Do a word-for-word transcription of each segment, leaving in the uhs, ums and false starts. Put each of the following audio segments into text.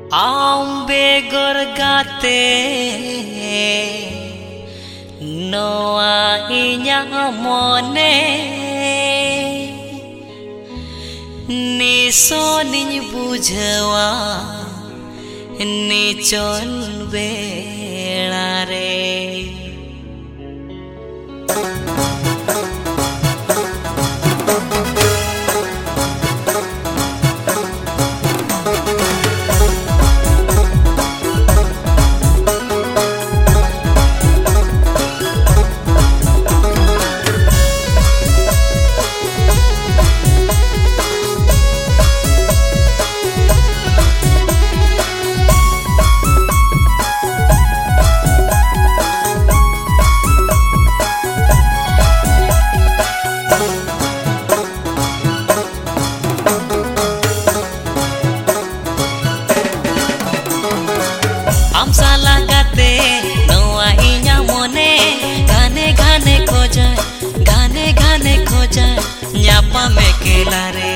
Ambe gorgate noa inya mone ni so ni bujhawa ni chol bela re nyapa mekela re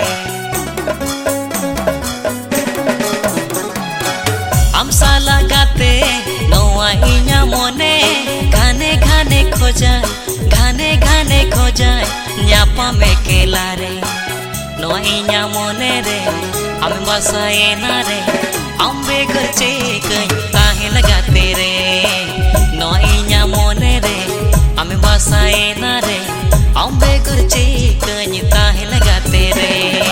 amsa lagate noa inya mone gane gane khoja gane gane khoja nyapa mekela re noa inya mone re am basaye na re ambe garche kai kahe lagate re noa inya mone re am basaye na re ambe garche kai kahe lagate re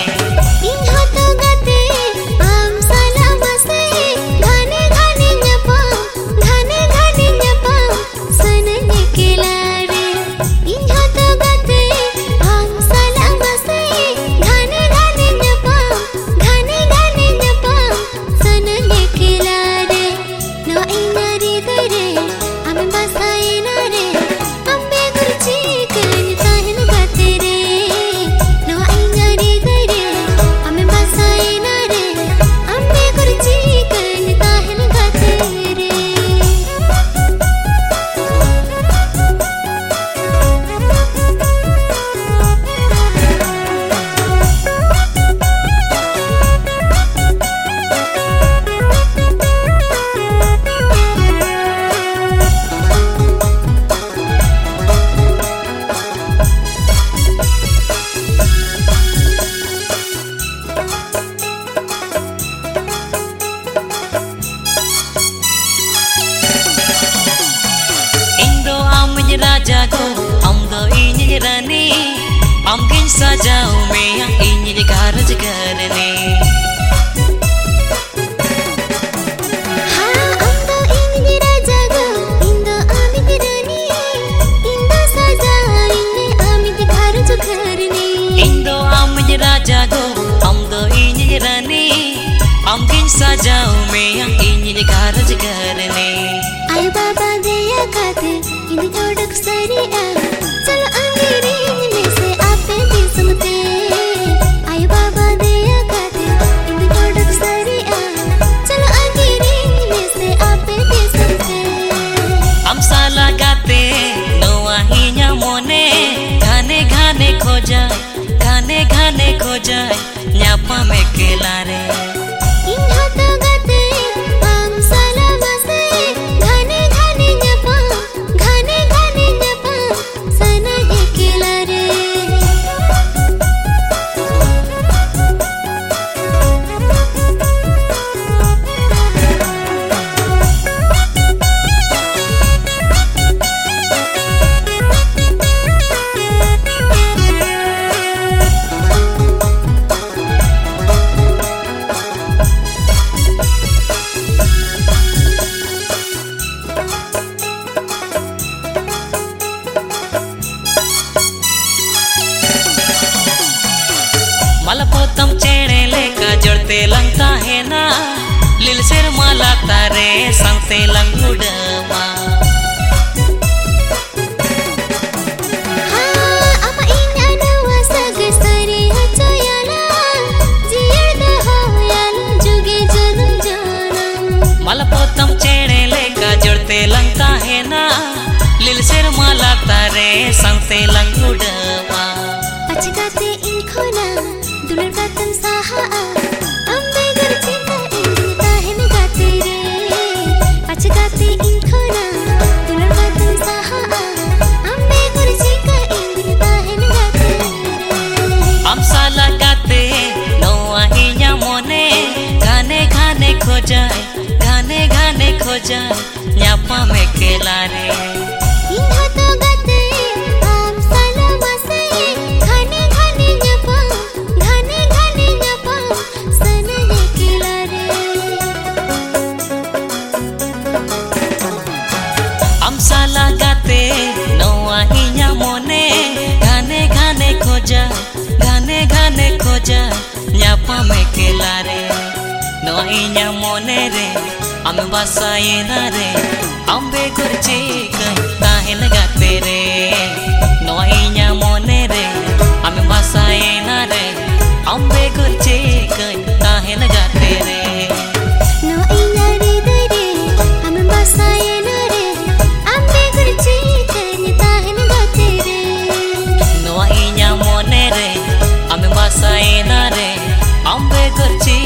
raja ko am do ini rani am kin sajau me ini de garaj garne ha am do ini raja ko indo amit rani indo sajau ini amit garaj garne indo amit raja ko am do ini rani am kin sajau me ini de garaj garne ay baba deya kate ini odak saria chalo angiri में से आपे भी सुनते ay baba deya kate ini odak saria chalo angiri में से आपे भी सुनते amsa lagate noa hinya mone gane gane khoja gane gane khoja nyapa mekela re मलपोतम चेड़े लेका जड़ते लंगता है ना लील सिर माला तारे संगते लंग उड़वा हाँ apa ini ada wasaga sari haco yala जियर दा हो याल जुगे जनम जनम मलपोतम चेड़े लेका जड़ते लंगता है ना लील सिर माला तारे संगते लंग उड़वा पचकाते इन खोना दुलर बातन Saha ambe garche ka ini tahen खोजाय घाने घाने खोजाय न्यापा में केला रे इन्हा तो गाते आम साला मासे घाने घाने न्यापा घाने घाने न्यापा सने केला रे आम साला गाते नोआ इन्या मोने घाने घाने खोजाय घाने घाने खोजाय न्यापा में केला रे नोआ इन्या मोने रे आमे बासायना रे आम्बे गुरचे कई ताहेन गाते रे नोआ इन्या मोने रे आमे बासायना रे आम्बे गुरचे कई ताहेन गाते रे नो इन्या रे रे आमे बासायना रे आम्बे गुरचे कई ताहेन गाते रे नोआ इन्या मोने रे आमे बासायना रे आम्बे गुरचे